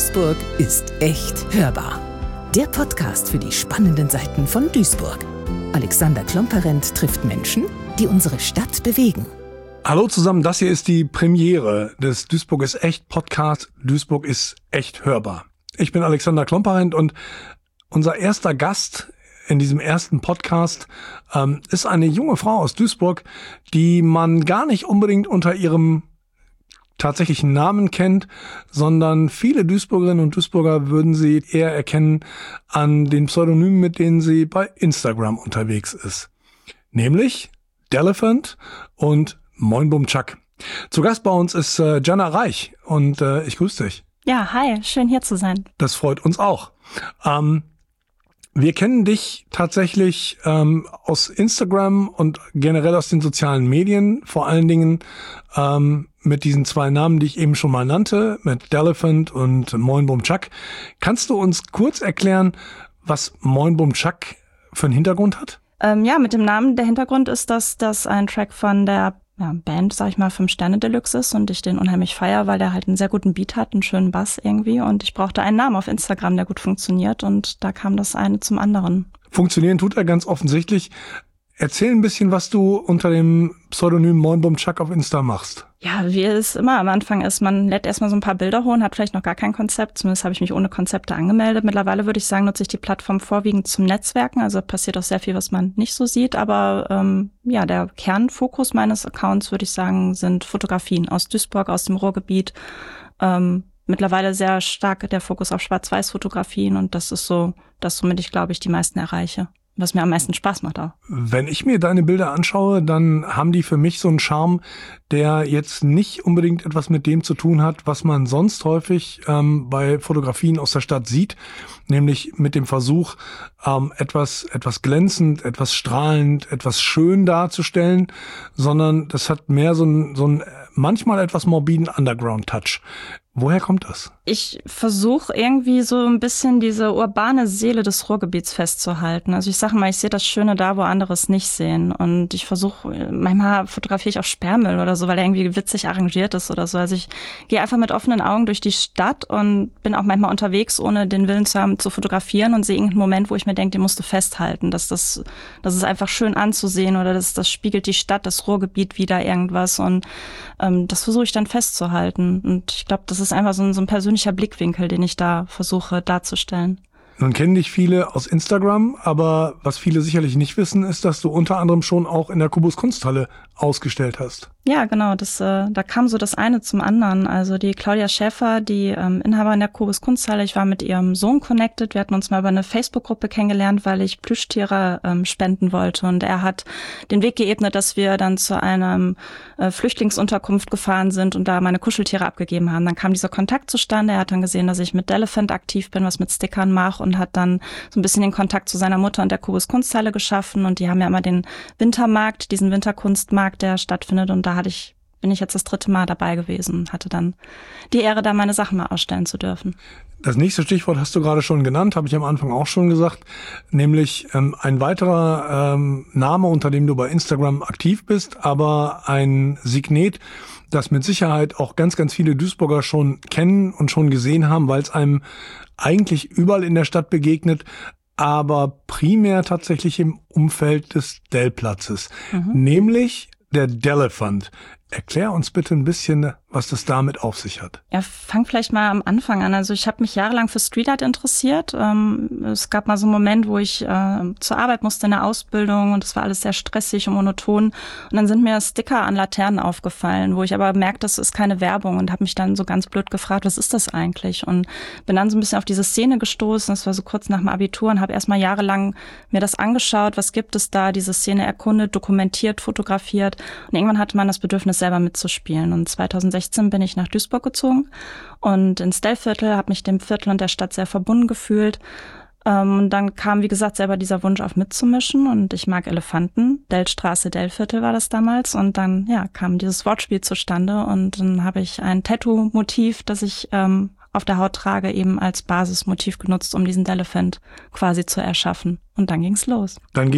Duisburg ist echt hörbar. Der Podcast für die spannenden Seiten von Duisburg. Alexander Klomperent trifft Menschen, die unsere Stadt bewegen. Hallo zusammen, das hier ist die Premiere des Duisburg ist echt Podcast. Duisburg ist echt hörbar. Ich bin Alexander Klomperent und unser erster Gast in diesem ersten Podcast ist eine junge Frau aus Duisburg, die man gar nicht unbedingt unter ihrem tatsächlichen Namen kennt, sondern viele Duisburgerinnen und Duisburger würden sie eher erkennen an den Pseudonymen, mit denen sie bei Instagram unterwegs ist. Nämlich Delephant und Moin Bum Chuck. Zu Gast bei uns ist Jana Reich und ich grüße dich. Ja, hi, schön hier zu sein. Das freut uns auch. Wir kennen dich tatsächlich aus Instagram und generell aus den sozialen Medien, vor allen Dingen mit diesen zwei Namen, die ich eben schon mal nannte, mit Delephant und Moin Bum Chuck. Kannst du uns kurz erklären, was Moin Bum Chuck für einen Hintergrund hat? Ja, mit dem Namen, der Hintergrund ist, dass das ein Track von der Band, sag ich mal, 5 Sterne Deluxe ist und ich den unheimlich feiere, weil der halt einen sehr guten Beat hat, einen schönen Bass irgendwie und ich brauchte einen Namen auf Instagram, der gut funktioniert und da kam das eine zum anderen. Funktionieren tut er ganz offensichtlich. Erzähl ein bisschen, was du unter dem Pseudonym Moin Bum Chuck auf Insta machst. Ja, wie es immer am Anfang ist, man lädt erstmal so ein paar Bilder hoch und hat vielleicht noch gar kein Konzept. Zumindest habe ich mich ohne Konzepte angemeldet. Mittlerweile würde ich sagen, nutze ich die Plattform vorwiegend zum Netzwerken. Also passiert auch sehr viel, was man nicht so sieht. Aber der Kernfokus meines Accounts, würde ich sagen, sind Fotografien aus Duisburg, aus dem Ruhrgebiet. Mittlerweile sehr stark der Fokus auf Schwarz-Weiß-Fotografien. Und das ist so das, womit ich, glaube ich, die meisten erreiche. Was mir am meisten Spaß macht auch. Wenn ich mir deine Bilder anschaue, dann haben die für mich so einen Charme, der jetzt nicht unbedingt etwas mit dem zu tun hat, was man sonst häufig bei Fotografien aus der Stadt sieht, nämlich mit dem Versuch, etwas glänzend, etwas strahlend, etwas schön darzustellen, sondern das hat mehr so einen manchmal etwas morbiden Underground-Touch. Woher kommt das? Ich versuche irgendwie so ein bisschen diese urbane Seele des Ruhrgebiets festzuhalten. Also ich sage mal, ich sehe das Schöne da, wo andere es nicht sehen. Und ich versuche, manchmal fotografiere ich auch Sperrmüll oder so, weil er irgendwie witzig arrangiert ist oder so. Also ich gehe einfach mit offenen Augen durch die Stadt und bin auch manchmal unterwegs, ohne den Willen zu haben, zu fotografieren und sehe irgendeinen Moment, wo ich mir denke, den musst du festhalten. Das ist einfach schön anzusehen oder das spiegelt die Stadt, das Ruhrgebiet wieder irgendwas. Und das versuche ich dann festzuhalten. Und ich glaube, das ist einfach so ein persönlicher Blickwinkel, den ich da versuche darzustellen. Nun kennen dich viele aus Instagram, aber was viele sicherlich nicht wissen, ist, dass du unter anderem schon auch in der Kubus Kunsthalle ausgestellt hast. Ja, genau. Da kam so das eine zum anderen. Also die Claudia Schäfer, die Inhaberin der Kubus Kunsthalle, ich war mit ihrem Sohn connected. Wir hatten uns mal über eine Facebook-Gruppe kennengelernt, weil ich Plüschtiere spenden wollte. Und er hat den Weg geebnet, dass wir dann zu einer Flüchtlingsunterkunft gefahren sind und da meine Kuscheltiere abgegeben haben. Dann kam dieser Kontakt zustande. Er hat dann gesehen, dass ich mit Delephant aktiv bin, was mit Stickern mache und hat dann so ein bisschen den Kontakt zu seiner Mutter und der Kubus Kunsthalle geschaffen. Und die haben ja immer den Wintermarkt, diesen Winterkunstmarkt, der stattfindet. Und da bin ich jetzt das 3. Mal dabei gewesen und hatte dann die Ehre, da meine Sachen mal ausstellen zu dürfen. Das nächste Stichwort hast du gerade schon genannt, habe ich am Anfang auch schon gesagt, nämlich ein weiterer Name, unter dem du bei Instagram aktiv bist, aber ein Signet, das mit Sicherheit auch ganz, ganz viele Duisburger schon kennen und schon gesehen haben, weil es einem eigentlich überall in der Stadt begegnet, aber primär tatsächlich im Umfeld des Dellplatzes, nämlich der Delephant. Erklär uns bitte ein bisschen, was das damit auf sich hat. Ja, fang vielleicht mal am Anfang an. Also ich habe mich jahrelang für Street Art interessiert. Es gab mal so einen Moment, wo ich zur Arbeit musste in der Ausbildung und es war alles sehr stressig und monoton. Und dann sind mir Sticker an Laternen aufgefallen, wo ich aber merkte, das ist keine Werbung und habe mich dann so ganz blöd gefragt, was ist das eigentlich? Und bin dann so ein bisschen auf diese Szene gestoßen. Das war so kurz nach dem Abitur und habe erstmal jahrelang mir das angeschaut, was gibt es da, diese Szene erkundet, dokumentiert, fotografiert. Und irgendwann hatte man das Bedürfnis, selber mitzuspielen. Und 2016 bin ich nach Duisburg gezogen und ins Dellviertel, habe mich dem Viertel und der Stadt sehr verbunden gefühlt. Und dann kam, wie gesagt, selber dieser Wunsch auf mitzumischen und ich mag Elefanten. Dellstraße, Dellviertel war das damals und dann kam dieses Wortspiel zustande und dann habe ich ein Tattoo-Motiv, das ich auf der Haut trage, eben als Basismotiv genutzt, um diesen Delephant quasi zu erschaffen. Und dann ging's los.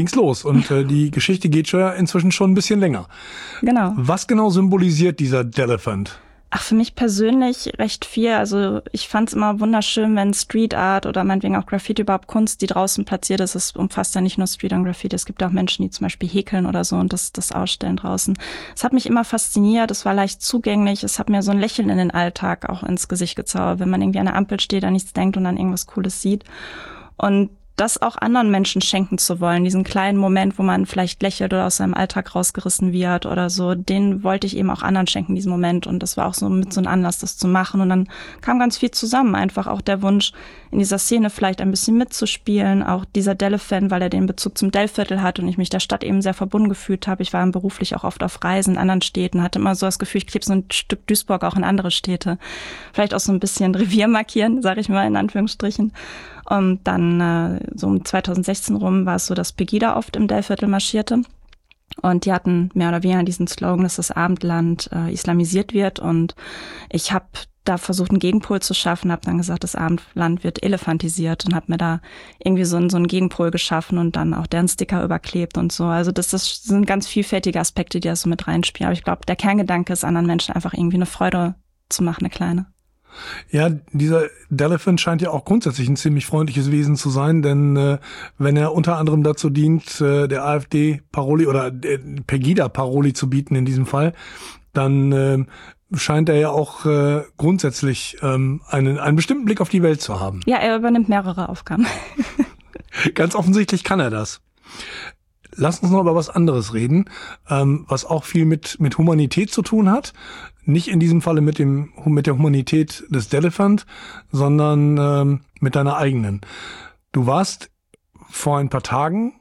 Und die Geschichte geht schon inzwischen schon ein bisschen länger. Genau. Was genau symbolisiert dieser Delephant? Ach, für mich persönlich recht viel. Also ich fand es immer wunderschön, wenn Street Art oder meinetwegen auch Graffiti, überhaupt Kunst, die draußen platziert ist. Es umfasst ja nicht nur Street und Graffiti. Es gibt auch Menschen, die zum Beispiel häkeln oder so und das ausstellen draußen. Es hat mich immer fasziniert. Es war leicht zugänglich. Es hat mir so ein Lächeln in den Alltag auch ins Gesicht gezaubert, wenn man irgendwie an der Ampel steht, an nichts denkt und dann irgendwas Cooles sieht. Und das auch anderen Menschen schenken zu wollen, diesen kleinen Moment, wo man vielleicht lächelt oder aus seinem Alltag rausgerissen wird oder so, den wollte ich eben auch anderen schenken, diesen Moment. Und das war auch so mit so ein Anlass, das zu machen. Und dann kam ganz viel zusammen. Einfach auch der Wunsch, in dieser Szene vielleicht ein bisschen mitzuspielen. Auch dieser Delle-Fan, weil er den Bezug zum Dellviertel hat und ich mich der Stadt eben sehr verbunden gefühlt habe. Ich war beruflich auch oft auf Reisen in anderen Städten, hatte immer so das Gefühl, ich klebe so ein Stück Duisburg auch in andere Städte. Vielleicht auch so ein bisschen Revier markieren, sage ich mal in Anführungsstrichen. Und dann so um 2016 rum war es so, dass Pegida oft im Dellviertel marschierte. Und die hatten mehr oder weniger diesen Slogan, dass das Abendland islamisiert wird. Und ich habe da versucht, einen Gegenpol zu schaffen, habe dann gesagt, das Abendland wird elefantisiert und habe mir da irgendwie so einen Gegenpol geschaffen und dann auch deren Sticker überklebt und so. Also das sind ganz vielfältige Aspekte, die da so mit reinspielen. Aber ich glaube, der Kerngedanke ist, anderen Menschen einfach irgendwie eine Freude zu machen, eine kleine. Ja, dieser Delephant scheint ja auch grundsätzlich ein ziemlich freundliches Wesen zu sein, denn wenn er unter anderem dazu dient, der AfD-Paroli oder Pegida-Paroli zu bieten in diesem Fall, dann scheint er ja auch grundsätzlich einen bestimmten Blick auf die Welt zu haben. Ja, er übernimmt mehrere Aufgaben. Ganz offensichtlich kann er das. Lass uns noch über was anderes reden, was auch viel mit Humanität zu tun hat. Nicht in diesem Falle mit der Humanität des Delephant, sondern mit deiner eigenen. Du warst vor ein paar Tagen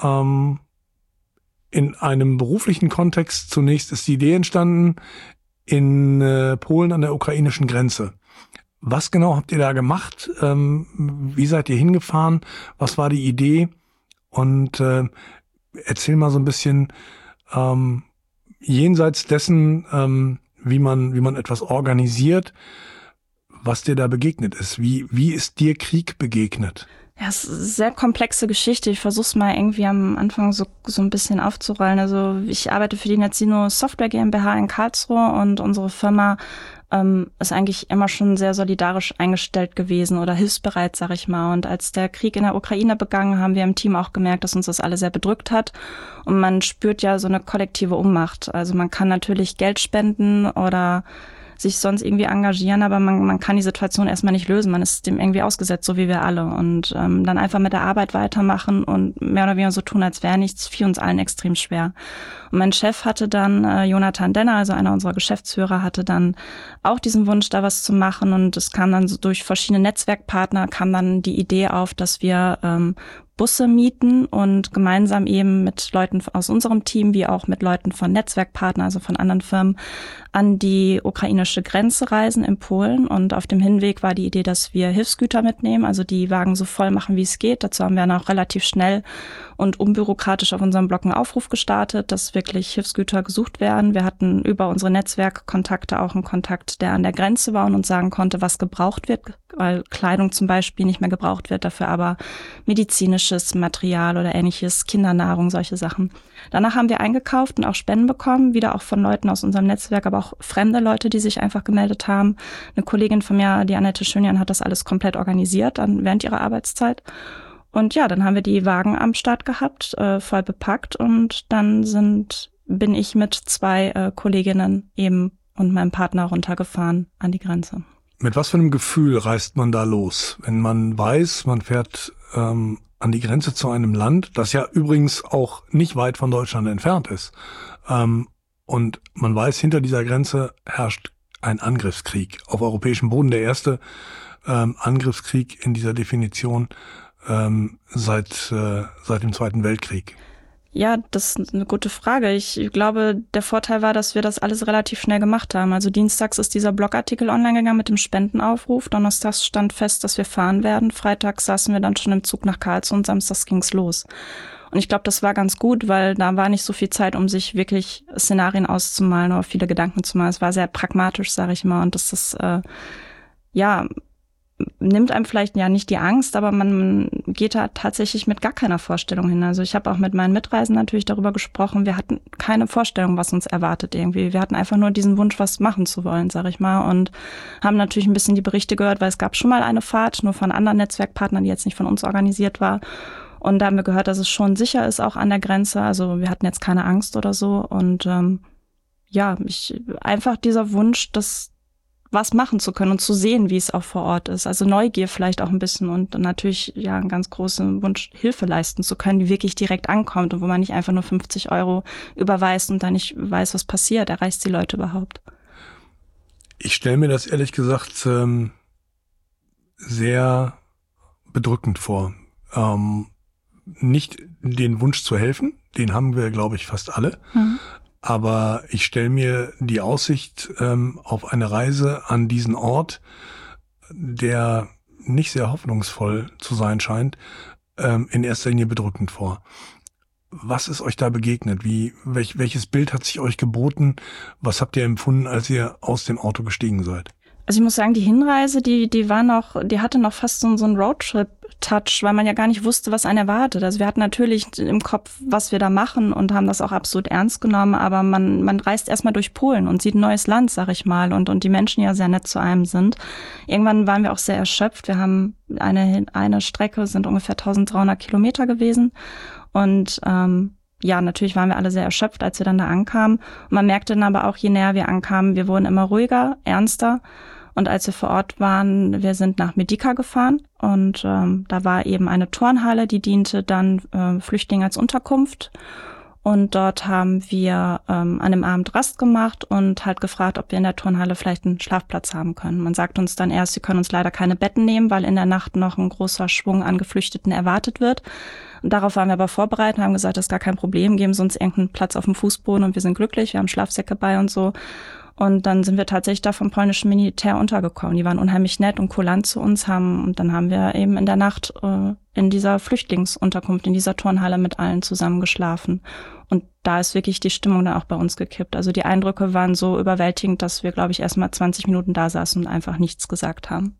in einem beruflichen Kontext. Zunächst ist die Idee entstanden in Polen an der ukrainischen Grenze. Was genau habt ihr da gemacht? Wie seid ihr hingefahren? Was war die Idee? Und erzähl mal so ein bisschen jenseits dessen, wie man etwas organisiert, was dir da begegnet ist. Wie ist dir Krieg begegnet? Ja, es ist eine sehr komplexe Geschichte. Ich versuche es mal irgendwie am Anfang so ein bisschen aufzurollen. Also ich arbeite für die Netzino Software GmbH in Karlsruhe und unsere Firma ist eigentlich immer schon sehr solidarisch eingestellt gewesen oder hilfsbereit, sag ich mal. Und als der Krieg in der Ukraine begann, haben wir im Team auch gemerkt, dass uns das alle sehr bedrückt hat. Und man spürt ja so eine kollektive Ohnmacht. Also man kann natürlich Geld spenden oder sich sonst irgendwie engagieren, aber man kann die Situation erstmal nicht lösen. Man ist dem irgendwie ausgesetzt, so wie wir alle. Und dann einfach mit der Arbeit weitermachen und mehr oder weniger so tun, als wäre nichts, fiel uns allen extrem schwer. Und mein Chef hatte dann, Jonathan Denner, also einer unserer Geschäftsführer, hatte dann auch diesen Wunsch, da was zu machen. Und es kam dann so durch verschiedene Netzwerkpartner, kam dann die Idee auf, dass wir Busse mieten und gemeinsam eben mit Leuten aus unserem Team wie auch mit Leuten von Netzwerkpartnern, also von anderen Firmen, an die ukrainische Grenze reisen in Polen. Und auf dem Hinweg war die Idee, dass wir Hilfsgüter mitnehmen, also die Wagen so voll machen, wie es geht. Dazu haben wir dann auch relativ schnell und unbürokratisch auf unserem Blog einen Aufruf gestartet, dass wirklich Hilfsgüter gesucht werden. Wir hatten über unsere Netzwerkkontakte auch einen Kontakt, der an der Grenze war und uns sagen konnte, was gebraucht wird, weil Kleidung zum Beispiel nicht mehr gebraucht wird, dafür aber medizinisches Material oder ähnliches, Kindernahrung, solche Sachen. Danach haben wir eingekauft und auch Spenden bekommen, wieder auch von Leuten aus unserem Netzwerk, aber auch fremde Leute, die sich einfach gemeldet haben. Eine Kollegin von mir, die Annette Schönjan, hat das alles komplett organisiert während ihrer Arbeitszeit. Und ja, dann haben wir die Wagen am Start gehabt, voll bepackt und dann bin ich mit 2 Kolleginnen eben und meinem Partner runtergefahren an die Grenze. Mit was für einem Gefühl reist man da los, wenn man weiß, man fährt an die Grenze zu einem Land, das ja übrigens auch nicht weit von Deutschland entfernt ist. Und man weiß, hinter dieser Grenze herrscht ein Angriffskrieg auf europäischem Boden, der erste Angriffskrieg in dieser Definition seit dem Zweiten Weltkrieg. Ja, das ist eine gute Frage. Ich glaube, der Vorteil war, dass wir das alles relativ schnell gemacht haben. Also dienstags ist dieser Blogartikel online gegangen mit dem Spendenaufruf. Donnerstags stand fest, dass wir fahren werden. Freitags saßen wir dann schon im Zug nach Karlsruhe und samstags ging's los. Und ich glaube, das war ganz gut, weil da war nicht so viel Zeit, um sich wirklich Szenarien auszumalen oder viele Gedanken zu malen. Es war sehr pragmatisch, sage ich mal. Und das ist, nimmt einem vielleicht ja nicht die Angst, aber man geht da tatsächlich mit gar keiner Vorstellung hin. Also ich habe auch mit meinen Mitreisenden natürlich darüber gesprochen. Wir hatten keine Vorstellung, was uns erwartet irgendwie. Wir hatten einfach nur diesen Wunsch, was machen zu wollen, sag ich mal. Und haben natürlich ein bisschen die Berichte gehört, weil es gab schon mal eine Fahrt, nur von anderen Netzwerkpartnern, die jetzt nicht von uns organisiert war. Und da haben wir gehört, dass es schon sicher ist, auch an der Grenze. Also wir hatten jetzt keine Angst oder so. Und einfach dieser Wunsch, dass was machen zu können und zu sehen, wie es auch vor Ort ist. Also Neugier vielleicht auch ein bisschen und natürlich ja einen ganz großen Wunsch, Hilfe leisten zu können, die wirklich direkt ankommt und wo man nicht einfach nur 50 € überweist und dann nicht weiß, was passiert. Erreicht die Leute überhaupt? Ich stelle mir das ehrlich gesagt sehr bedrückend vor. Nicht den Wunsch zu helfen, den haben wir, glaube ich, fast alle. Aber ich stelle mir die Aussicht auf eine Reise an diesen Ort, der nicht sehr hoffnungsvoll zu sein scheint, in erster Linie bedrückend vor. Was ist euch da begegnet? Welches Bild hat sich euch geboten? Was habt ihr empfunden, als ihr aus dem Auto gestiegen seid? Also ich muss sagen, die Hinreise, die hatte noch fast so einen Roadtrip-Touch, weil man ja gar nicht wusste, was einen erwartet. Also wir hatten natürlich im Kopf, was wir da machen und haben das auch absolut ernst genommen, aber man reist erstmal durch Polen und sieht ein neues Land, sag ich mal, und die Menschen ja sehr nett zu einem sind. Irgendwann waren wir auch sehr erschöpft. Wir haben eine Strecke, sind ungefähr 1300 Kilometer gewesen und natürlich waren wir alle sehr erschöpft, als wir dann da ankamen. Und man merkte dann aber auch, je näher wir ankamen, wir wurden immer ruhiger, ernster. Und als wir vor Ort waren, wir sind nach Medica gefahren und da war eben eine Turnhalle, die diente dann Flüchtlingen als Unterkunft. Und dort haben wir an einem Abend Rast gemacht und halt gefragt, ob wir in der Turnhalle vielleicht einen Schlafplatz haben können. Man sagt uns dann erst, sie können uns leider keine Betten nehmen, weil in der Nacht noch ein großer Schwung an Geflüchteten erwartet wird. Und darauf waren wir aber vorbereitet und haben gesagt, das ist gar kein Problem, geben Sie uns irgendeinen Platz auf dem Fußboden und wir sind glücklich, wir haben Schlafsäcke bei und so. Und dann sind wir tatsächlich da vom polnischen Militär untergekommen. Die waren unheimlich nett und kulant zu uns, und dann haben wir eben in der Nacht in dieser Flüchtlingsunterkunft, in dieser Turnhalle mit allen zusammen geschlafen. Und da ist wirklich die Stimmung dann auch bei uns gekippt. Also die Eindrücke waren so überwältigend, dass wir, glaube ich, erst mal 20 Minuten da saßen und einfach nichts gesagt haben.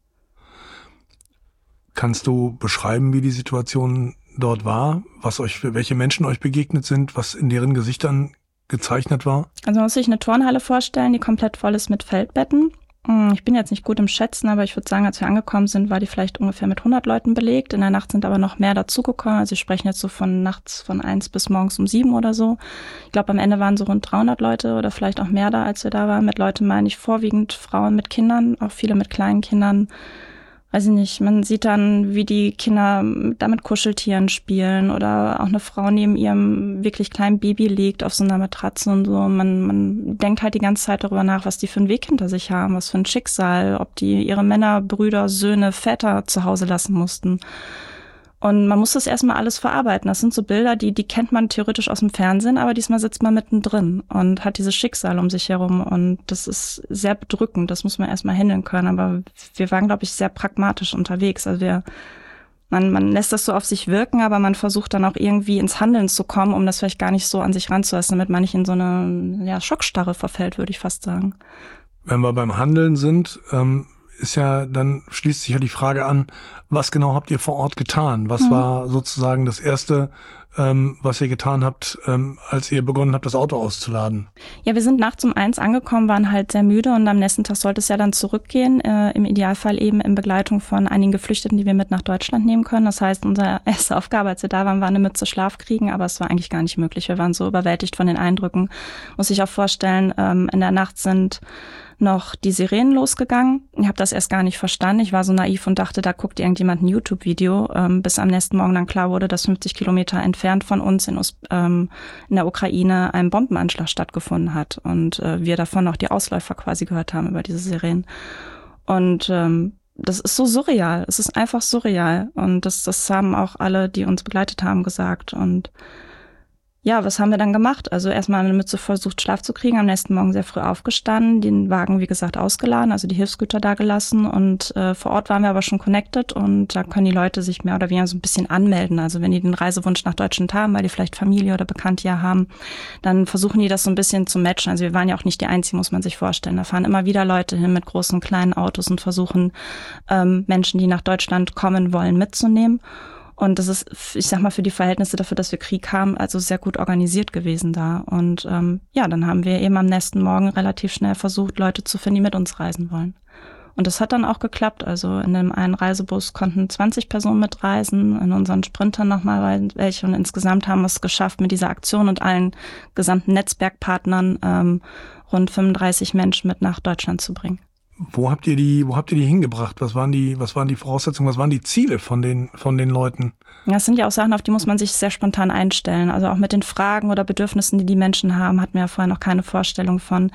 Kannst du beschreiben, wie die Situation dort war, welche Menschen euch begegnet sind, was in deren Gesichtern gezeichnet war? Also man muss sich eine Turnhalle vorstellen, die komplett voll ist mit Feldbetten. Ich bin jetzt nicht gut im Schätzen, aber ich würde sagen, als wir angekommen sind, war die vielleicht ungefähr mit 100 Leuten belegt. In der Nacht sind aber noch mehr dazugekommen. Also wir sprechen jetzt so von nachts von 1 bis morgens um 7 oder so. Ich glaube, am Ende waren so rund 300 Leute oder vielleicht auch mehr da, als wir da waren. Mit Leuten meine ich vorwiegend Frauen mit Kindern, auch viele mit kleinen Kindern. Weiß ich nicht, man sieht dann, wie die Kinder da mit Kuscheltieren spielen oder auch eine Frau neben ihrem wirklich kleinen Baby liegt auf so einer Matratze und so. Man denkt halt die ganze Zeit darüber nach, was die für einen Weg hinter sich haben, was für ein Schicksal, ob die ihre Männer, Brüder, Söhne, Väter zu Hause lassen mussten. Und man muss das erstmal alles verarbeiten. Das sind so Bilder, die kennt man theoretisch aus dem Fernsehen, aber diesmal sitzt man mittendrin und hat dieses Schicksal um sich herum. Und das ist sehr bedrückend. Das muss man erstmal handeln können. Aber wir waren, glaube ich, sehr pragmatisch unterwegs. Also man lässt das so auf sich wirken, aber man versucht dann auch irgendwie ins Handeln zu kommen, um das vielleicht gar nicht so an sich ranzulassen, damit man nicht in so eine Schockstarre verfällt, würde ich fast sagen. Wenn wir beim Handeln sind, dann schließt sich ja die Frage an, was genau habt ihr vor Ort getan? Was war sozusagen das Erste, was ihr getan habt, als ihr begonnen habt, das Auto auszuladen? Ja, wir sind nachts um 1 angekommen, waren halt sehr müde und am nächsten Tag sollte es ja dann zurückgehen. Im Idealfall eben in Begleitung von einigen Geflüchteten, die wir mit nach Deutschland nehmen können. Das heißt, unsere erste Aufgabe, als wir da waren, war eine Mütze Schlaf kriegen, aber es war eigentlich gar nicht möglich. Wir waren so überwältigt von den Eindrücken. Muss ich auch vorstellen, in der Nacht sind noch die Sirenen losgegangen. Ich habe das erst gar nicht verstanden. Ich war so naiv und dachte, da guckt irgendjemand ein YouTube-Video, bis am nächsten Morgen dann klar wurde, dass 50 Kilometer entfernt von uns in der Ukraine ein Bombenanschlag stattgefunden hat und wir davon noch die Ausläufer quasi gehört haben über diese Sirenen. Und das ist so surreal. Es ist einfach surreal. Und das haben auch alle, die uns begleitet haben, gesagt. Und Ja, was haben wir dann gemacht? Also erstmal eine Mütze versucht, Schlaf zu kriegen, am nächsten Morgen sehr früh aufgestanden, den Wagen, wie gesagt, ausgeladen, also die Hilfsgüter da gelassen und vor Ort waren wir aber schon connected und da können die Leute sich mehr oder weniger so ein bisschen anmelden. Also wenn die den Reisewunsch nach Deutschland haben, weil die vielleicht Familie oder Bekannte ja haben, dann versuchen die das so ein bisschen zu matchen. Also wir waren ja auch nicht die Einzigen, muss man sich vorstellen. Da fahren immer wieder Leute hin mit großen und kleinen Autos und versuchen Menschen, die nach Deutschland kommen wollen, mitzunehmen. Und das ist, ich sag mal, für die Verhältnisse dafür, dass wir Krieg haben, also sehr gut organisiert gewesen da. Und dann haben wir eben am nächsten Morgen relativ schnell versucht, Leute zu finden, die mit uns reisen wollen. Und das hat dann auch geklappt. Also in dem einen Reisebus konnten 20 Personen mitreisen, in unseren Sprintern nochmal welche. Und insgesamt haben wir es geschafft, mit dieser Aktion und allen gesamten Netzwerkpartnern rund 35 Menschen mit nach Deutschland zu bringen. Wo habt ihr die hingebracht? Was waren die Voraussetzungen? Was waren die Ziele von den Leuten? Ja, es sind ja auch Sachen, auf die muss man sich sehr spontan einstellen. Also auch mit den Fragen oder Bedürfnissen, die die Menschen haben, hatten wir ja vorher noch keine Vorstellung von.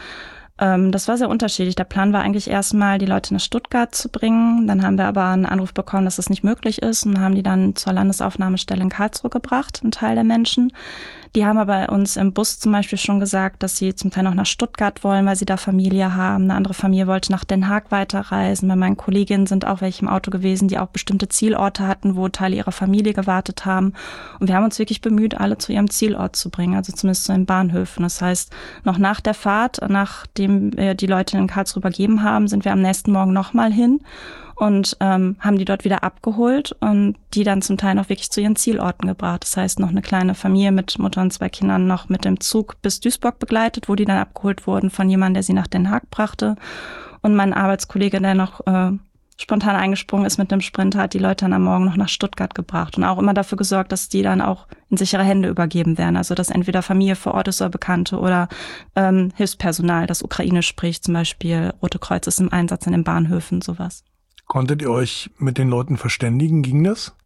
Das war sehr unterschiedlich. Der Plan war eigentlich erstmal, die Leute nach Stuttgart zu bringen. Dann haben wir aber einen Anruf bekommen, dass das nicht möglich ist und haben die dann zur Landesaufnahmestelle in Karlsruhe gebracht, ein Teil der Menschen. Die haben aber uns im Bus zum Beispiel schon gesagt, dass sie zum Teil noch nach Stuttgart wollen, weil sie da Familie haben. Eine andere Familie wollte nach Den Haag weiterreisen. Bei meinen Kolleginnen sind auch welche im Auto gewesen, die auch bestimmte Zielorte hatten, wo Teile ihrer Familie gewartet haben. Und wir haben uns wirklich bemüht, alle zu ihrem Zielort zu bringen, also zumindest zu den Bahnhöfen. Das heißt, noch nach der Fahrt, nachdem wir die Leute in Karlsruhe übergeben haben, sind wir am nächsten Morgen nochmal hin und haben die dort wieder abgeholt und die dann zum Teil noch wirklich zu ihren Zielorten gebracht. Das heißt, noch eine kleine Familie mit Mutter und 2 Kindern noch mit dem Zug bis Duisburg begleitet, wo die dann abgeholt wurden von jemandem, der sie nach Den Haag brachte. Und mein Arbeitskollege, der noch spontan eingesprungen ist mit dem Sprinter, hat die Leute dann am Morgen noch nach Stuttgart gebracht und auch immer dafür gesorgt, dass die dann auch in sichere Hände übergeben werden. Also dass entweder Familie vor Ort ist oder Bekannte oder Hilfspersonal, das Ukrainisch spricht, zum Beispiel Rote Kreuz ist im Einsatz in den Bahnhöfen, sowas. Konntet ihr euch mit den Leuten verständigen? Ging das?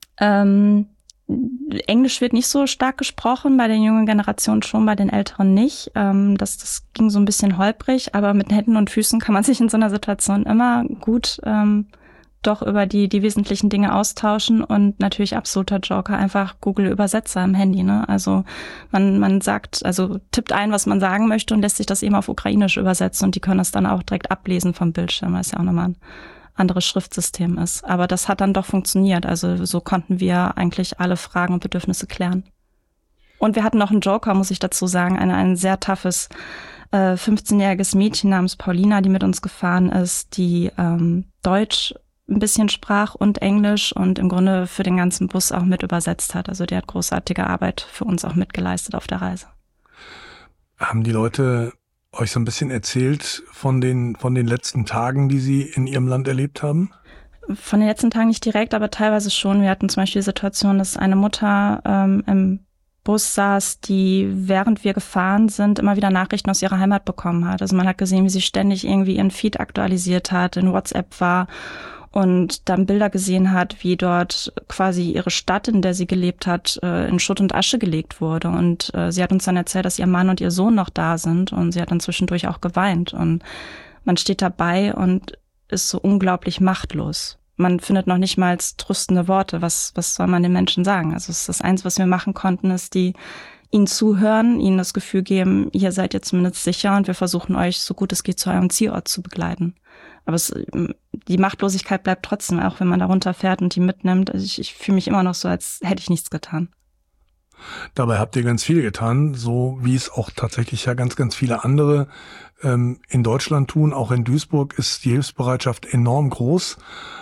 Englisch wird nicht so stark gesprochen, bei der jungen Generation schon, bei den Älteren nicht. Das ging so ein bisschen holprig, aber mit Händen und Füßen kann man sich in so einer Situation immer gut doch über die wesentlichen Dinge austauschen und natürlich absoluter Joker, einfach Google Übersetzer im Handy, ne? Also man sagt, also tippt ein, was man sagen möchte und lässt sich das eben auf Ukrainisch übersetzen und die können das dann auch direkt ablesen vom Bildschirm, weil es ja auch nochmal ein anderes Schriftsystem ist. Aber das hat dann doch funktioniert. Also so konnten wir eigentlich alle Fragen und Bedürfnisse klären. Und wir hatten noch einen Joker, muss ich dazu sagen, ein sehr toughes 15-jähriges Mädchen namens Paulina, die mit uns gefahren ist, die Deutsch ein bisschen sprach und Englisch und im Grunde für den ganzen Bus auch mit übersetzt hat. Also die hat großartige Arbeit für uns auch mitgeleistet auf der Reise. Haben die Leute euch so ein bisschen erzählt von den letzten Tagen, die sie in ihrem Land erlebt haben? Von den letzten Tagen nicht direkt, aber teilweise schon. Wir hatten zum Beispiel die Situation, dass eine Mutter im Bus saß, die, während wir gefahren sind, immer wieder Nachrichten aus ihrer Heimat bekommen hat. Also man hat gesehen, wie sie ständig irgendwie ihren Feed aktualisiert hat, in WhatsApp war und dann Bilder gesehen hat, wie dort quasi ihre Stadt, in der sie gelebt hat, in Schutt und Asche gelegt wurde. Und sie hat uns dann erzählt, dass ihr Mann und ihr Sohn noch da sind und sie hat dann zwischendurch auch geweint. Und man steht dabei und ist so unglaublich machtlos. Man findet noch nicht mal tröstende Worte. Was soll man den Menschen sagen? Also es ist das Einzige, was wir machen konnten, ist ihnen zuhören, ihnen das Gefühl geben, hier seid ihr zumindest sicher und wir versuchen euch, so gut es geht, zu eurem Zielort zu begleiten. Aber die Machtlosigkeit bleibt trotzdem, auch wenn man da runterfährt und die mitnimmt. Also ich fühle mich immer noch so, als hätte ich nichts getan. Dabei habt ihr ganz viel getan, so wie es auch tatsächlich ja ganz, ganz viele andere in Deutschland tun. Auch in Duisburg ist die Hilfsbereitschaft enorm groß.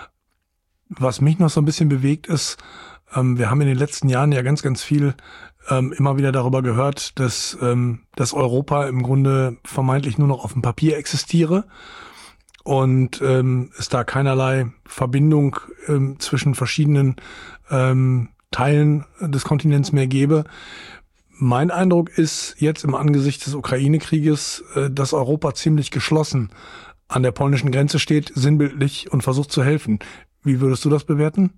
Was mich noch so ein bisschen bewegt ist, wir haben in den letzten Jahren ja ganz, ganz viel immer wieder darüber gehört, dass Europa im Grunde vermeintlich nur noch auf dem Papier existiere und es da keinerlei Verbindung zwischen verschiedenen Teilen des Kontinents mehr gäbe. Mein Eindruck ist jetzt im Angesicht des Ukraine-Krieges, dass Europa ziemlich geschlossen an der polnischen Grenze steht, sinnbildlich, und versucht zu helfen. Wie würdest du das bewerten?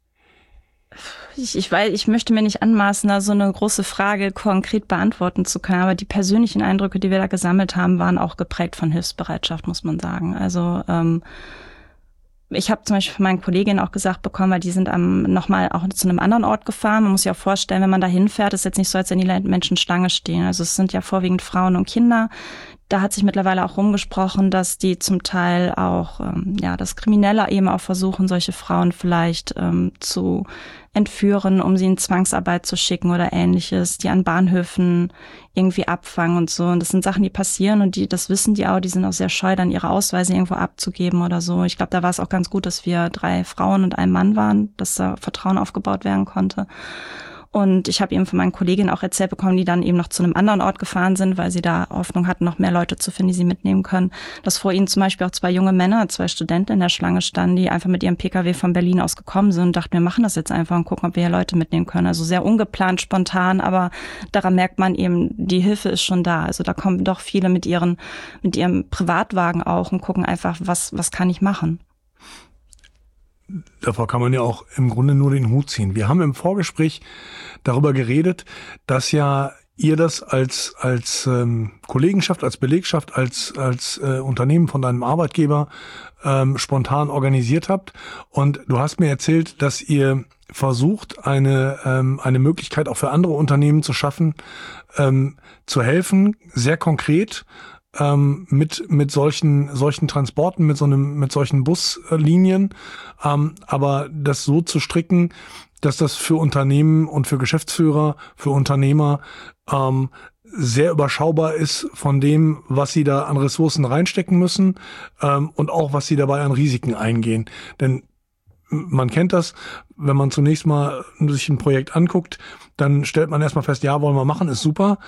Ich möchte mir nicht anmaßen, da so eine große Frage konkret beantworten zu können, aber die persönlichen Eindrücke, die wir da gesammelt haben, waren auch geprägt von Hilfsbereitschaft, muss man sagen. Also ich habe zum Beispiel von meinen Kolleginnen auch gesagt bekommen, weil die sind nochmal auch zu einem anderen Ort gefahren. Man muss sich auch vorstellen, wenn man da hinfährt, ist jetzt nicht so, als wenn die Menschen Schlange stehen. Also es sind ja vorwiegend Frauen und Kinder. Da hat sich mittlerweile auch rumgesprochen, dass die zum Teil auch, dass Kriminelle eben auch versuchen, solche Frauen vielleicht zu entführen, um sie in Zwangsarbeit zu schicken oder Ähnliches, die an Bahnhöfen irgendwie abfangen und so. Und das sind Sachen, die passieren und das wissen die auch, die sind auch sehr scheu, dann ihre Ausweise irgendwo abzugeben oder so. Ich glaube, da war es auch ganz gut, dass wir 3 Frauen und ein Mann waren, dass da Vertrauen aufgebaut werden konnte. Und ich habe eben von meinen Kolleginnen auch erzählt bekommen, die dann eben noch zu einem anderen Ort gefahren sind, weil sie da Hoffnung hatten, noch mehr Leute zu finden, die sie mitnehmen können. Dass vor ihnen zum Beispiel auch 2 junge Männer, 2 Studenten in der Schlange standen, die einfach mit ihrem Pkw von Berlin aus gekommen sind und dachten, wir machen das jetzt einfach und gucken, ob wir hier Leute mitnehmen können. Also sehr ungeplant, spontan, aber daran merkt man eben, die Hilfe ist schon da. Also da kommen doch viele mit ihrem Privatwagen auch und gucken einfach, was kann ich machen. Davor kann man ja auch im Grunde nur den Hut ziehen. Wir haben im Vorgespräch darüber geredet, dass ja ihr das als Kollegenschaft, als Belegschaft, als Unternehmen von deinem Arbeitgeber spontan organisiert habt. Und du hast mir erzählt, dass ihr versucht, eine Möglichkeit auch für andere Unternehmen zu schaffen, zu helfen, sehr konkret, mit solchen Transporten, mit solchen Buslinien, aber das so zu stricken, dass das für Unternehmen und für Geschäftsführer, für Unternehmer sehr überschaubar ist von dem, was sie da an Ressourcen reinstecken müssen und auch was sie dabei an Risiken eingehen. Denn man kennt das, wenn man zunächst mal sich ein Projekt anguckt, dann stellt man erstmal fest, ja, wollen wir machen, ist super.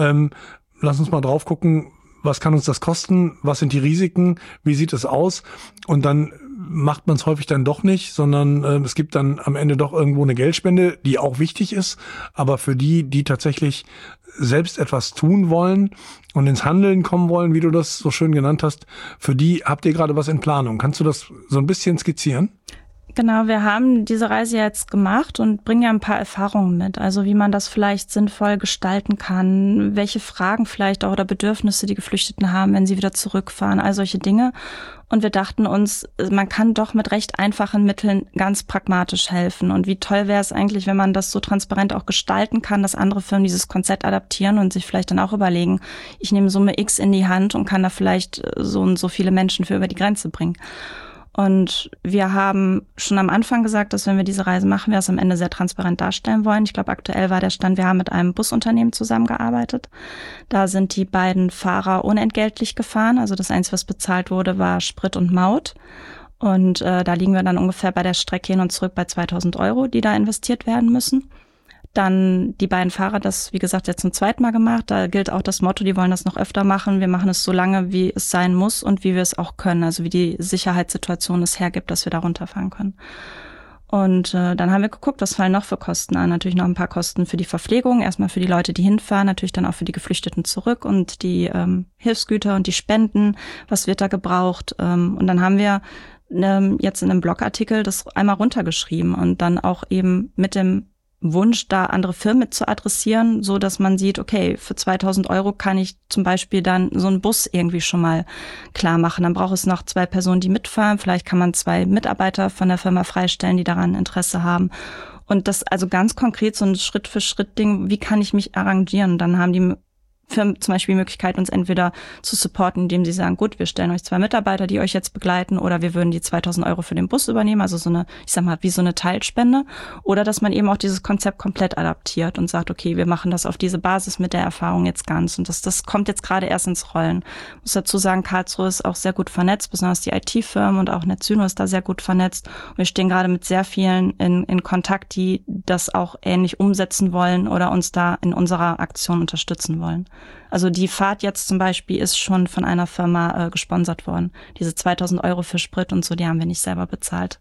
Lass uns mal drauf gucken, was kann uns das kosten? Was sind die Risiken? Wie sieht es aus? Und dann macht man es häufig dann doch nicht, sondern es gibt dann am Ende doch irgendwo eine Geldspende, die auch wichtig ist. Aber für die tatsächlich selbst etwas tun wollen und ins Handeln kommen wollen, wie du das so schön genannt hast, für die habt ihr gerade was in Planung. Kannst du das so ein bisschen skizzieren? Genau, wir haben diese Reise jetzt gemacht und bringen ja ein paar Erfahrungen mit. Also wie man das vielleicht sinnvoll gestalten kann, welche Fragen vielleicht auch oder Bedürfnisse die Geflüchteten haben, wenn sie wieder zurückfahren, all solche Dinge. Und wir dachten uns, man kann doch mit recht einfachen Mitteln ganz pragmatisch helfen. Und wie toll wäre es eigentlich, wenn man das so transparent auch gestalten kann, dass andere Firmen dieses Konzept adaptieren und sich vielleicht dann auch überlegen, ich nehme Summe X in die Hand und kann da vielleicht so und so viele Menschen für über die Grenze bringen. Und wir haben schon am Anfang gesagt, dass wenn wir diese Reise machen, wir es am Ende sehr transparent darstellen wollen. Ich glaube, aktuell war der Stand, wir haben mit einem Busunternehmen zusammengearbeitet. Da sind die beiden Fahrer unentgeltlich gefahren. Also das Einzige, was bezahlt wurde, war Sprit und Maut. Und da liegen wir dann ungefähr bei der Strecke hin und zurück bei 2.000 €, die da investiert werden müssen. Dann die beiden Fahrer, das wie gesagt jetzt zum 2. Mal gemacht. Da gilt auch das Motto, die wollen das noch öfter machen. Wir machen es so lange, wie es sein muss und wie wir es auch können. Also wie die Sicherheitssituation es hergibt, dass wir da runterfahren können. Und dann haben wir geguckt, was fallen noch für Kosten an. Natürlich noch ein paar Kosten für die Verpflegung, erstmal für die Leute, die hinfahren, natürlich dann auch für die Geflüchteten zurück und die Hilfsgüter und die Spenden, was wird da gebraucht. Und dann haben wir jetzt in einem Blogartikel das einmal runtergeschrieben und dann auch eben mit dem Wunsch, da andere Firmen mit zu adressieren, so dass man sieht, okay, für 2.000 € kann ich zum Beispiel dann so einen Bus irgendwie schon mal klar machen. Dann braucht es noch 2 Personen, die mitfahren. Vielleicht kann man 2 Mitarbeiter von der Firma freistellen, die daran Interesse haben. Und das also ganz konkret so ein Schritt-für-Schritt-Ding, wie kann ich mich arrangieren? Und dann haben die Firmen zum Beispiel die Möglichkeit, uns entweder zu supporten, indem sie sagen, gut, wir stellen euch 2 Mitarbeiter, die euch jetzt begleiten, oder wir würden die 2.000 € für den Bus übernehmen, also so eine, ich sag mal, wie so eine Teilspende, oder dass man eben auch dieses Konzept komplett adaptiert und sagt, okay, wir machen das auf diese Basis mit der Erfahrung jetzt ganz, und das kommt jetzt gerade erst ins Rollen. Ich muss dazu sagen, Karlsruhe ist auch sehr gut vernetzt, besonders die IT-Firmen, und auch Netzyno ist da sehr gut vernetzt, und wir stehen gerade mit sehr vielen in Kontakt, die das auch ähnlich umsetzen wollen oder uns da in unserer Aktion unterstützen wollen. Also die Fahrt jetzt zum Beispiel ist schon von einer Firma gesponsert worden. Diese 2.000 € für Sprit und so, die haben wir nicht selber bezahlt.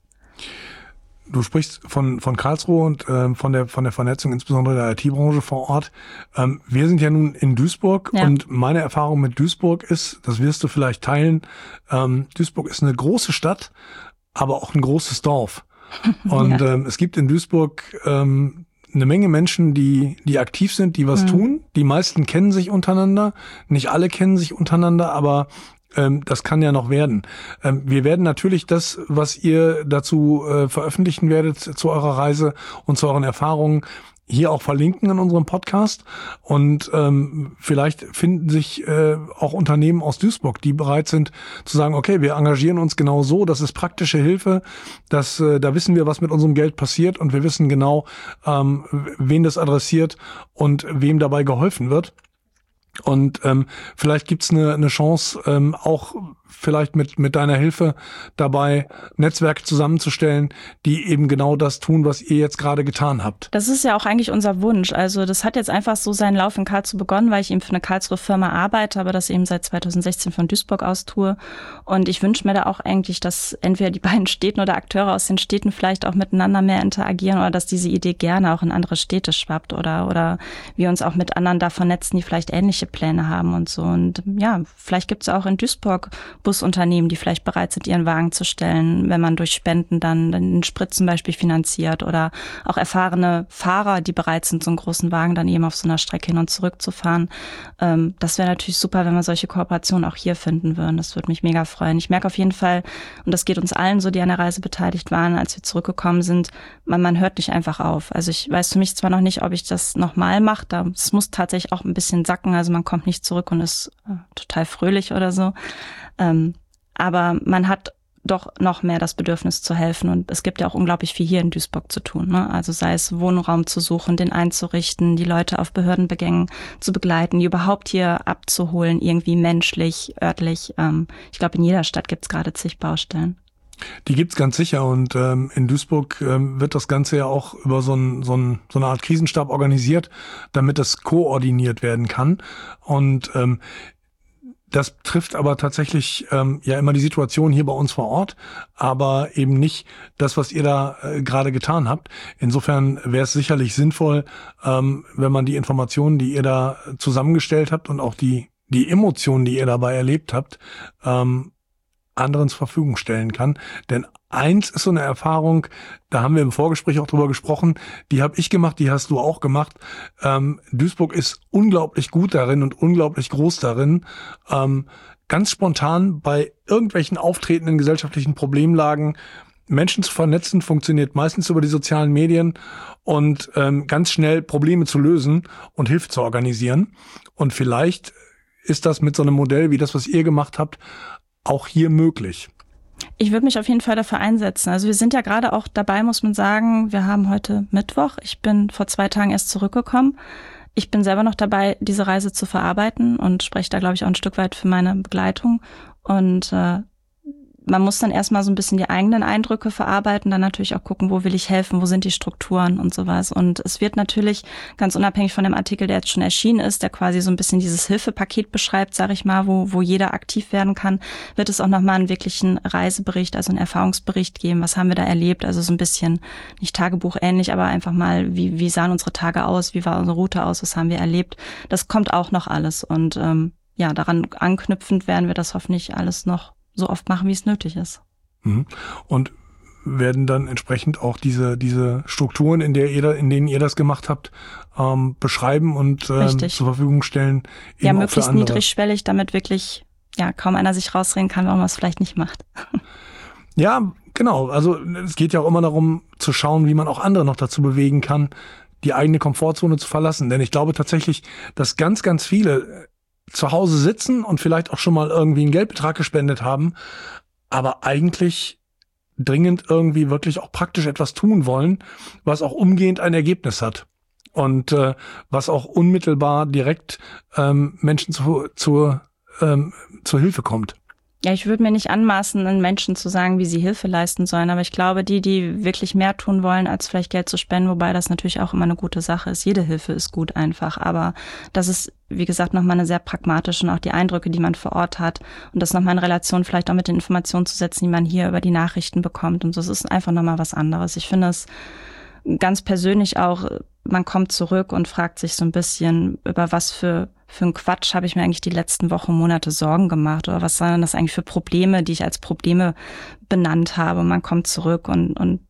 Du sprichst von Karlsruhe und von der Vernetzung, insbesondere der IT-Branche vor Ort. Wir sind ja nun in Duisburg, ja. Und meine Erfahrung mit Duisburg ist, das wirst du vielleicht teilen, Duisburg ist eine große Stadt, aber auch ein großes Dorf. Und ja. Es gibt in Duisburg eine Menge Menschen, die aktiv sind, die was tun. Die meisten kennen sich untereinander. Nicht alle kennen sich untereinander, aber Das kann ja noch werden. Wir werden natürlich das, was ihr dazu veröffentlichen werdet zu eurer Reise und zu euren Erfahrungen, hier auch verlinken in unserem Podcast. Und vielleicht finden sich auch Unternehmen aus Duisburg, die bereit sind zu sagen, okay, wir engagieren uns genau so, das ist praktische Hilfe, da wissen wir, was mit unserem Geld passiert und wir wissen genau, wen das adressiert und wem dabei geholfen wird. Und vielleicht gibt's eine Chance, auch vielleicht mit deiner Hilfe dabei, Netzwerke zusammenzustellen, die eben genau das tun, was ihr jetzt gerade getan habt. Das ist ja auch eigentlich unser Wunsch. Also das hat jetzt einfach so seinen Lauf in Karlsruhe begonnen, weil ich eben für eine Karlsruher Firma arbeite, aber das eben seit 2016 von Duisburg aus tue. Und ich wünsche mir da auch eigentlich, dass entweder die beiden Städten oder Akteure aus den Städten vielleicht auch miteinander mehr interagieren oder dass diese Idee gerne auch in andere Städte schwappt oder wir uns auch mit anderen da vernetzen, die vielleicht ähnliche Pläne haben und so. Und ja, vielleicht gibt es auch in Duisburg Busunternehmen, die vielleicht bereit sind, ihren Wagen zu stellen, wenn man durch Spenden dann den Sprit zum Beispiel finanziert oder auch erfahrene Fahrer, die bereit sind, so einen großen Wagen dann eben auf so einer Strecke hin und zurück zu fahren. Das wäre natürlich super, wenn wir solche Kooperationen auch hier finden würden. Das würde mich mega freuen. Ich merke auf jeden Fall, und das geht uns allen so, die an der Reise beteiligt waren, als wir zurückgekommen sind, man hört nicht einfach auf. Also ich weiß für mich zwar noch nicht, ob ich das nochmal mache, es muss tatsächlich auch ein bisschen sacken, also man kommt nicht zurück und ist total fröhlich oder so. Aber man hat doch noch mehr das Bedürfnis zu helfen und es gibt ja auch unglaublich viel hier in Duisburg zu tun, ne? Also sei es Wohnraum zu suchen, den einzurichten, die Leute auf Behördenbegängen zu begleiten, die überhaupt hier abzuholen, irgendwie menschlich, örtlich. Ich glaube, in jeder Stadt gibt es gerade zig Baustellen. Die gibt's ganz sicher und in Duisburg wird das Ganze ja auch über so eine Art Krisenstab organisiert, damit es koordiniert werden kann und das trifft aber tatsächlich ja immer die Situation hier bei uns vor Ort, aber eben nicht das, was ihr da gerade getan habt. Insofern wäre es sicherlich sinnvoll, wenn man die Informationen, die ihr da zusammengestellt habt und auch die Emotionen, die ihr dabei erlebt habt, anderen zur Verfügung stellen kann. Denn eins ist so eine Erfahrung, da haben wir im Vorgespräch auch drüber gesprochen, die habe ich gemacht, die hast du auch gemacht. Duisburg ist unglaublich gut darin und unglaublich groß darin, ganz spontan bei irgendwelchen auftretenden gesellschaftlichen Problemlagen Menschen zu vernetzen, funktioniert meistens über die sozialen Medien und ganz schnell Probleme zu lösen und Hilfe zu organisieren. Und vielleicht ist das mit so einem Modell wie das, was ihr gemacht habt, auch hier möglich. Ich würde mich auf jeden Fall dafür einsetzen. Also wir sind ja gerade auch dabei, muss man sagen, wir haben heute Mittwoch. Ich bin vor 2 Tagen erst zurückgekommen. Ich bin selber noch dabei, diese Reise zu verarbeiten und spreche da, glaube ich, auch ein Stück weit für meine Begleitung. Und man muss dann erstmal so ein bisschen die eigenen Eindrücke verarbeiten, dann natürlich auch gucken, wo will ich helfen, wo sind die Strukturen und sowas. Und es wird natürlich, ganz unabhängig von dem Artikel, der jetzt schon erschienen ist, der quasi so ein bisschen dieses Hilfepaket beschreibt, sage ich mal, wo jeder aktiv werden kann, wird es auch nochmal einen wirklichen Reisebericht, also einen Erfahrungsbericht geben. Was haben wir da erlebt? Also so ein bisschen, nicht Tagebuch ähnlich, aber einfach mal, wie sahen unsere Tage aus? Wie war unsere Route aus? Was haben wir erlebt? Das kommt auch noch alles. Und ja, daran anknüpfend werden wir das hoffentlich alles noch so oft machen, wie es nötig ist. Und werden dann entsprechend auch diese Strukturen, in denen ihr das gemacht habt, beschreiben und zur Verfügung stellen. Eben ja, auch möglichst für andere. Niedrigschwellig, damit wirklich kaum einer sich rausreden kann, warum man es vielleicht nicht macht. Ja, genau. Also es geht ja auch immer darum zu schauen, wie man auch andere noch dazu bewegen kann, die eigene Komfortzone zu verlassen. Denn ich glaube tatsächlich, dass ganz, ganz viele zu Hause sitzen und vielleicht auch schon mal irgendwie einen Geldbetrag gespendet haben, aber eigentlich dringend irgendwie wirklich auch praktisch etwas tun wollen, was auch umgehend ein Ergebnis hat und was auch unmittelbar direkt Menschen zur Hilfe kommt. Ja, ich würde mir nicht anmaßen, den Menschen zu sagen, wie sie Hilfe leisten sollen, aber ich glaube, die wirklich mehr tun wollen, als vielleicht Geld zu spenden, wobei das natürlich auch immer eine gute Sache ist. Jede Hilfe ist gut einfach, aber das ist, wie gesagt, nochmal eine sehr pragmatische und auch die Eindrücke, die man vor Ort hat und das nochmal in Relation vielleicht auch mit den Informationen zu setzen, die man hier über die Nachrichten bekommt und so. Es ist einfach nochmal was anderes. Ich finde es ganz persönlich auch, man kommt zurück und fragt sich so ein bisschen, über was für einen Quatsch habe ich mir eigentlich die letzten Wochen, Monate Sorgen gemacht oder was waren das eigentlich für Probleme, die ich als Probleme benannt habe. Man kommt zurück und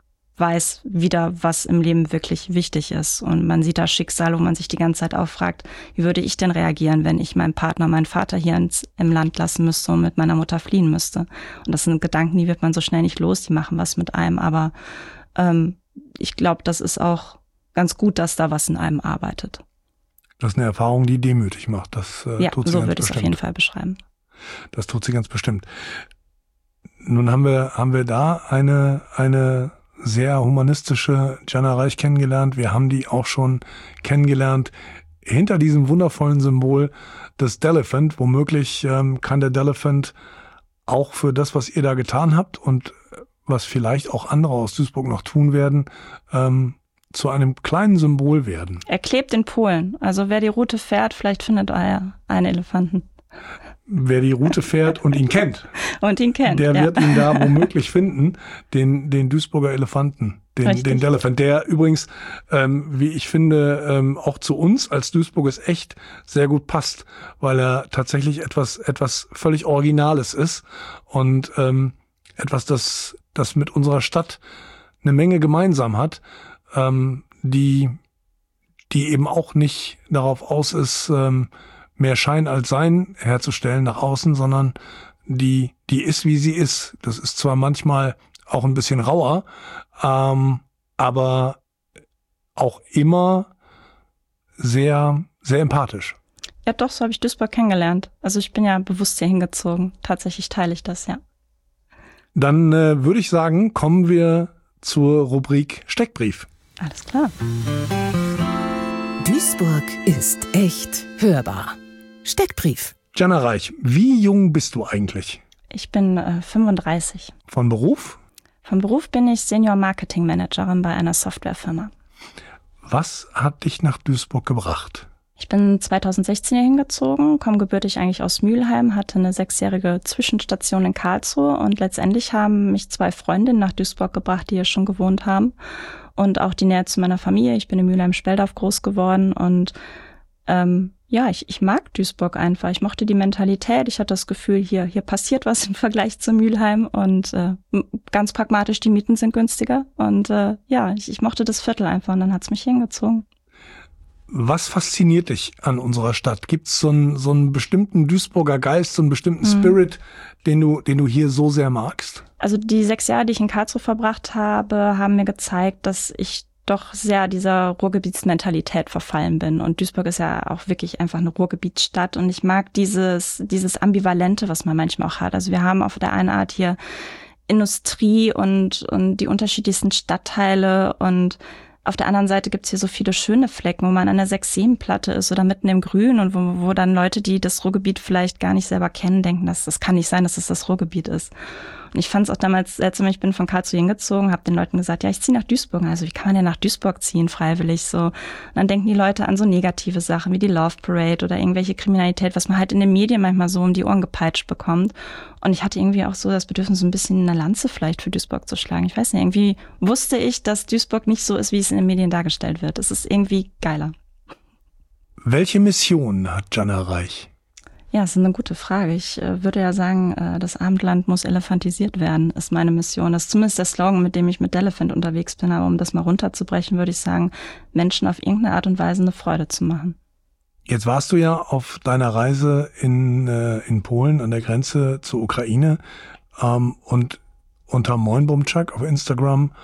weiß wieder, was im Leben wirklich wichtig ist. Und man sieht da Schicksale, wo man sich die ganze Zeit auch fragt, wie würde ich denn reagieren, wenn ich meinen Partner, meinen Vater hier im Land lassen müsste und mit meiner Mutter fliehen müsste. Und das sind Gedanken, die wird man so schnell nicht los, die machen was mit einem. Aber ich glaube, das ist auch ganz gut, dass da was in einem arbeitet. Das ist eine Erfahrung, die demütig macht. Das ja, tut sie so ganz würde ich es auf jeden Fall beschreiben. Das tut sie ganz bestimmt. Nun haben wir da eine sehr humanistische Gianna Reich kennengelernt. Wir haben die auch schon kennengelernt hinter diesem wundervollen Symbol des Delephant. Womöglich kann der Delephant auch für das, was ihr da getan habt und was vielleicht auch andere aus Duisburg noch tun werden, zu einem kleinen Symbol werden. Er klebt in Polen. Also wer die Route fährt, vielleicht findet er einen Elefanten. Wer die Route fährt und ihn kennt. Der wird ihn da womöglich finden, den Duisburger Elefanten, den Delephant, der übrigens, wie ich finde, auch zu uns als Duisburg ist echt sehr gut passt, weil er tatsächlich etwas völlig Originales ist und etwas, das mit unserer Stadt eine Menge gemeinsam hat, die eben auch nicht darauf aus ist, mehr Schein als Sein herzustellen nach außen, sondern die ist, wie sie ist. Das ist zwar manchmal auch ein bisschen rauer, aber auch immer sehr, sehr empathisch. Ja doch, so habe ich Duisburg kennengelernt. Also ich bin ja bewusst hier hingezogen. Tatsächlich teile ich das, ja. Dann würde ich sagen, kommen wir zur Rubrik Steckbrief. Alles klar. Duisburg ist echt hörbar. Steckbrief. Gianna Reich, wie jung bist du eigentlich? Ich bin 35. Von Beruf? Von Beruf bin ich Senior Marketing Managerin bei einer Softwarefirma. Was hat dich nach Duisburg gebracht? Ich bin 2016 hier hingezogen, komme gebürtig eigentlich aus Mülheim, hatte eine 6-jährige Zwischenstation in Karlsruhe und letztendlich haben mich 2 Freundinnen nach Duisburg gebracht, die hier schon gewohnt haben und auch die Nähe zu meiner Familie. Ich bin in Mülheim-Speldorf groß geworden und ich mag Duisburg einfach. Ich mochte die Mentalität. Ich hatte das Gefühl, hier passiert was im Vergleich zu Mülheim und ganz pragmatisch, die Mieten sind günstiger und ich mochte das Viertel einfach und dann hat's mich hingezogen. Was fasziniert dich an unserer Stadt? Gibt's so einen bestimmten Duisburger Geist, so einen bestimmten Spirit, den du hier so sehr magst? Also die 6 Jahre, die ich in Karlsruhe verbracht habe, haben mir gezeigt, dass ich doch sehr dieser Ruhrgebietsmentalität verfallen bin. Und Duisburg ist ja auch wirklich einfach eine Ruhrgebietsstadt. Und ich mag dieses Ambivalente, was man manchmal auch hat. Also wir haben auf der einen Art hier Industrie und die unterschiedlichsten Stadtteile und auf der anderen Seite gibt's hier so viele schöne Flecken, wo man an der 6-7-Platte ist oder mitten im Grün und wo dann Leute, die das Ruhrgebiet vielleicht gar nicht selber kennen, denken, dass das kann nicht sein, dass es das Ruhrgebiet ist. Und ich fand es auch damals seltsam, ich bin von Karlsruhe hingezogen, habe den Leuten gesagt, ja, ich ziehe nach Duisburg. Also wie kann man denn nach Duisburg ziehen, freiwillig so? Und dann denken die Leute an so negative Sachen wie die Love Parade oder irgendwelche Kriminalität, was man halt in den Medien manchmal so um die Ohren gepeitscht bekommt. Und ich hatte irgendwie auch so das Bedürfnis, so ein bisschen eine Lanze vielleicht für Duisburg zu schlagen. Ich weiß nicht, irgendwie wusste ich, dass Duisburg nicht so ist, wie es in den Medien dargestellt wird. Es ist irgendwie geiler. Welche Mission hat Gianna Reich? Ja, das ist eine gute Frage. Ich würde ja sagen, das Abendland muss elefantisiert werden, ist meine Mission. Das ist zumindest der Slogan, mit dem ich mit Delephant unterwegs bin. Aber um das mal runterzubrechen, würde ich sagen, Menschen auf irgendeine Art und Weise eine Freude zu machen. Jetzt warst du ja auf deiner Reise in Polen an der Grenze zur Ukraine und unter Moinbumczak auf Instagram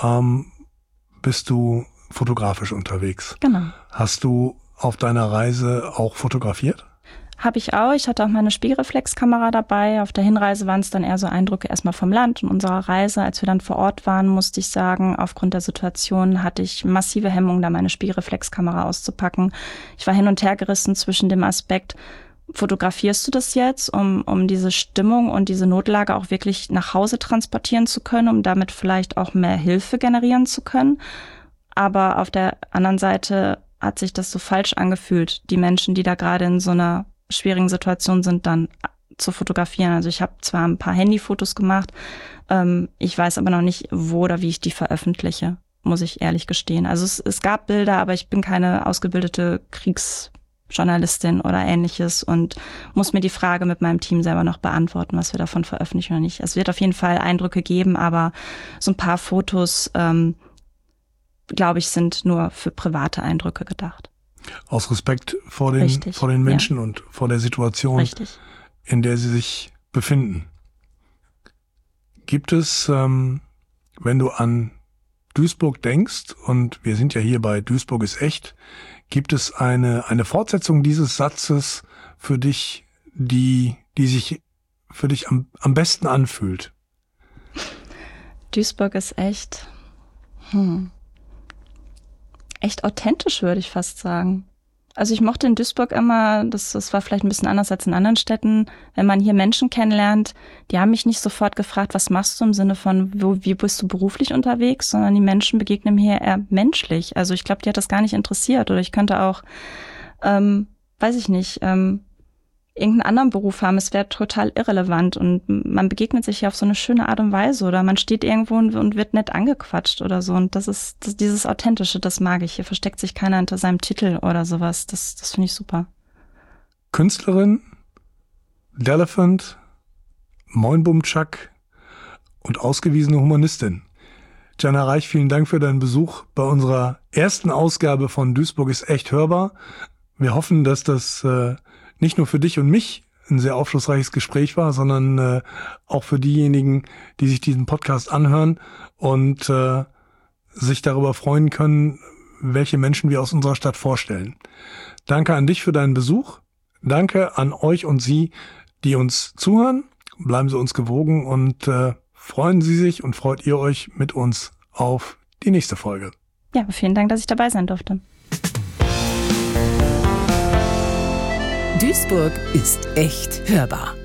bist du fotografisch unterwegs. Genau. Hast du auf deiner Reise auch fotografiert? Habe ich auch. Ich hatte auch meine Spiegelreflexkamera dabei. Auf der Hinreise waren es dann eher so Eindrücke erstmal vom Land und unserer Reise. Als wir dann vor Ort waren, musste ich sagen, aufgrund der Situation hatte ich massive Hemmungen, da meine Spiegelreflexkamera auszupacken. Ich war hin und her gerissen zwischen dem Aspekt, fotografierst du das jetzt, um diese Stimmung und diese Notlage auch wirklich nach Hause transportieren zu können, um damit vielleicht auch mehr Hilfe generieren zu können. Aber auf der anderen Seite hat sich das so falsch angefühlt, die Menschen, die da gerade in so einer schwierigen Situation sind, dann zu fotografieren. Also ich habe zwar ein paar Handyfotos gemacht, ich weiß aber noch nicht, wo oder wie ich die veröffentliche, muss ich ehrlich gestehen. Also es gab Bilder, aber ich bin keine ausgebildete Journalistin oder Ähnliches und muss mir die Frage mit meinem Team selber noch beantworten, was wir davon veröffentlichen oder nicht. Es wird auf jeden Fall Eindrücke geben, aber so ein paar Fotos, glaube ich, sind nur für private Eindrücke gedacht. Aus Respekt vor den Menschen und vor der Situation, in der sie sich befinden. Gibt es, wenn du an Duisburg denkst, und wir sind ja hier bei Duisburg ist echt, gibt es eine Fortsetzung dieses Satzes für dich, die sich für dich am besten anfühlt? Duisburg ist echt, echt authentisch, würde ich fast sagen. Also ich mochte in Duisburg immer, das war vielleicht ein bisschen anders als in anderen Städten, wenn man hier Menschen kennenlernt, die haben mich nicht sofort gefragt, was machst du im Sinne von, wie bist du beruflich unterwegs, sondern die Menschen begegnen mir eher menschlich. Also ich glaube, die hat das gar nicht interessiert. Oder ich könnte auch, weiß ich nicht, irgendeinen anderen Beruf haben, es wäre total irrelevant und man begegnet sich ja auf so eine schöne Art und Weise oder man steht irgendwo und wird nett angequatscht oder so und dieses Authentische, das mag ich. Hier versteckt sich keiner hinter seinem Titel oder sowas, das finde ich super. Künstlerin, Delephant, Moinbumtschak und ausgewiesene Humanistin. Jana Reich, vielen Dank für deinen Besuch bei unserer ersten Ausgabe von Duisburg ist echt hörbar. Wir hoffen, dass das nicht nur für dich und mich ein sehr aufschlussreiches Gespräch war, sondern auch für diejenigen, die sich diesen Podcast anhören und sich darüber freuen können, welche Menschen wir aus unserer Stadt vorstellen. Danke an dich für deinen Besuch. Danke an euch und Sie, die uns zuhören. Bleiben Sie uns gewogen und freuen Sie sich und freut ihr euch mit uns auf die nächste Folge. Ja, vielen Dank, dass ich dabei sein durfte. Duisburg ist echt hörbar.